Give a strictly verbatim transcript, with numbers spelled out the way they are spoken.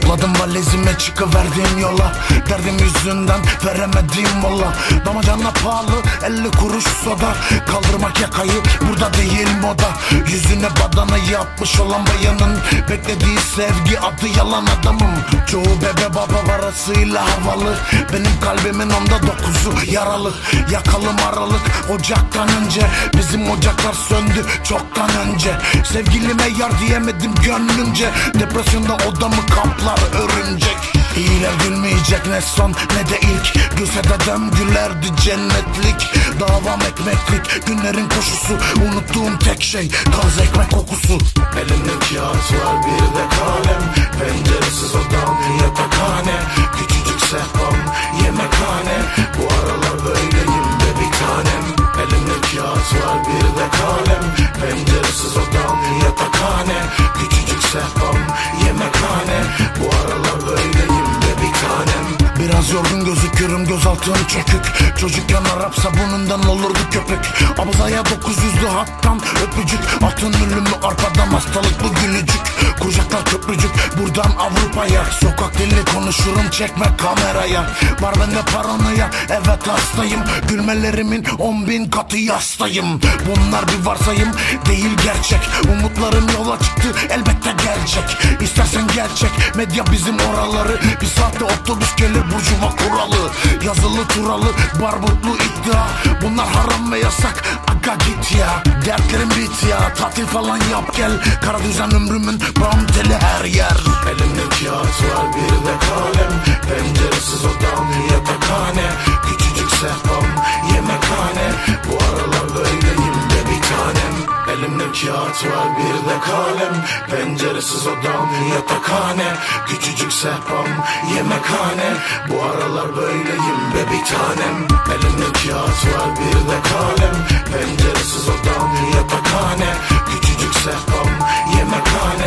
Topladım valizime çıkıverdim yola. Derdim yüzünden veremediğim mola. Damacana pahalı elli kuruş soda. Kaldırmak yakayı burada değil moda. Yüzüne badana yapmış olan bayanın beklediği sevgi adı yalan adamım. Çoğu bebe baba parasıyla havalı. Benim kalbimin onda dokuzu yaralı. Yakalım Aralık Ocak'tan önce. Bizim ocaklar söndü çoktan önce. Sevgilime yar diyemedim gönlümce. Depresyonda odamı kaplar örümcek. İyiler gülmeyecek ne son ne de ilk. Gülse dedem gülerdi cennetlik. Davam ekmeklik günlerin koşusu. Unuttuğum tek şey taze ekmek kokusu. Elimde kağıt var bir de kalem. Penceresiz odam yatakhane. Küçücük sehpam yemekhane. Bu aralar böyleyim de bir tanem. Elimde kağıt var bir de kalem. Penceresiz odam yatakhane. Küçücük sehpam yemekhane. Bu aralar böyleyim de bir tanem. Biraz yorgun gözükürüm gözaltım çökük. Çocukken Arap sabunundan olurdu köpük. Abzaya dokuz yüzlü hattan öpücük. Atın ölümü arkadan hastalıklı gülücük. Kuracaklar köprücük buradan Avrupa'ya. Sokak dili konuşurum çekme kameraya. Var bende paranoya evet hastayım. Gülmelerimin on bin katı yastayım. Bunlar bir varsayım değil gerçek. Umutlarım yola çıktı elbette gelecek. İstersen gerçek medya bizim oraları. Bir saatte otobüs gelir burjuva kuralı. Yazılı turalı barbutlu iddia. Bunlar haram ve yasak aga git ya. Dertlerim bit ya tatil falan yap gel. Kara düzen ömrümün bam teli her yer. Elimde kağıt var bir de kalem. Penceresiz odam yatakhane. Küçücük sehpam yemekhane. Bu aralar böyleyim de bir tanem. Elimde kağıt var bir de kalem. Penceresiz odam yatakhane. Küçücük sehpam yemekhane. Bu aralar böyleyim be bir tanem. Elimde kağıt var bir de kalem. Penceresiz odam yatakhane. Küçücük sehpam yemekhane.